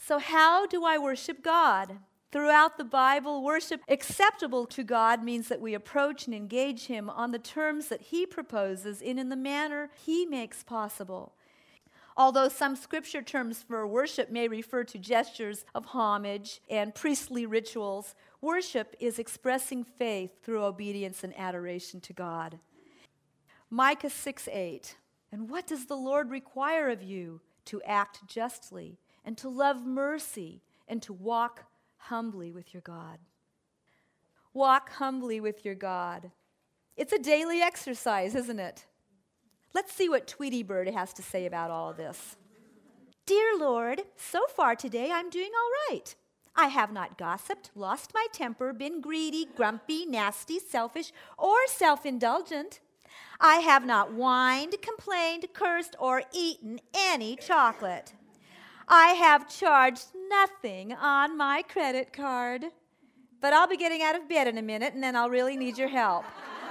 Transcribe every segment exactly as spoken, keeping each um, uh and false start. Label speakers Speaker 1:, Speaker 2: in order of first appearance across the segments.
Speaker 1: So how do I worship God? Throughout the Bible, worship acceptable to God means that we approach and engage Him on the terms that He proposes and in the manner He makes possible. Although some scripture terms for worship may refer to gestures of homage and priestly rituals, worship is expressing faith through obedience and adoration to God. Micah six eight, and what does the Lord require of you? To act justly, and to love mercy, and to walk humbly with your God. Walk humbly with your God. It's a daily exercise, isn't it? Let's see what Tweety Bird has to say about all of this. Dear Lord, so far today I'm doing all right. I have not gossiped, lost my temper, been greedy, grumpy, nasty, selfish, or self-indulgent. I have not whined, complained, cursed, or eaten any chocolate. I have charged nothing on my credit card. But I'll be getting out of bed in a minute, and then I'll really need your help.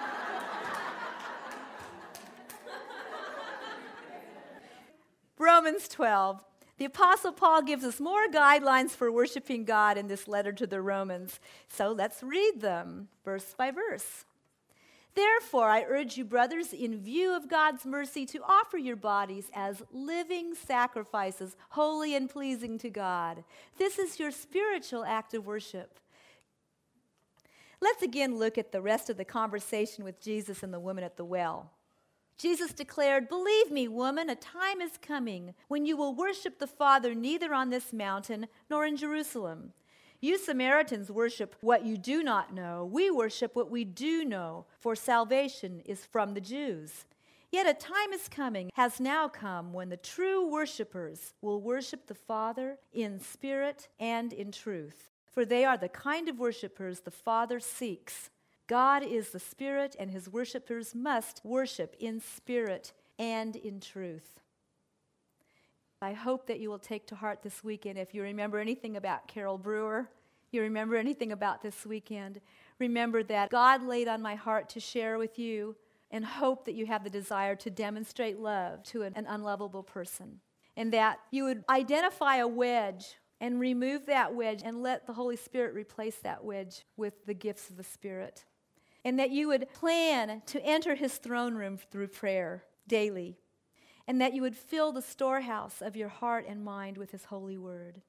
Speaker 1: Romans twelve. The Apostle Paul gives us more guidelines for worshiping God in this letter to the Romans. So let's read them, verse by verse. Therefore, I urge you, brothers, in view of God's mercy, to offer your bodies as living sacrifices, holy and pleasing to God. This is your spiritual act of worship. Let's again look at the rest of the conversation with Jesus and the woman at the well. Jesus declared, "Believe me, woman, a time is coming when you will worship the Father neither on this mountain nor in Jerusalem. You Samaritans worship what you do not know. We worship what we do know, for salvation is from the Jews. Yet a time is coming, has now come, when the true worshipers will worship the Father in spirit and in truth. For they are the kind of worshipers the Father seeks. God is the Spirit, and His worshipers must worship in spirit and in truth." I hope that you will take to heart this weekend. If you remember anything about Carol Brewer, you remember anything about this weekend, remember that God laid on my heart to share with you, and hope that you have the desire to demonstrate love to an, an unlovable person. And that you would identify a wedge and remove that wedge and let the Holy Spirit replace that wedge with the gifts of the Spirit. And that you would plan to enter His throne room through prayer daily. And that you would fill the storehouse of your heart and mind with His holy word.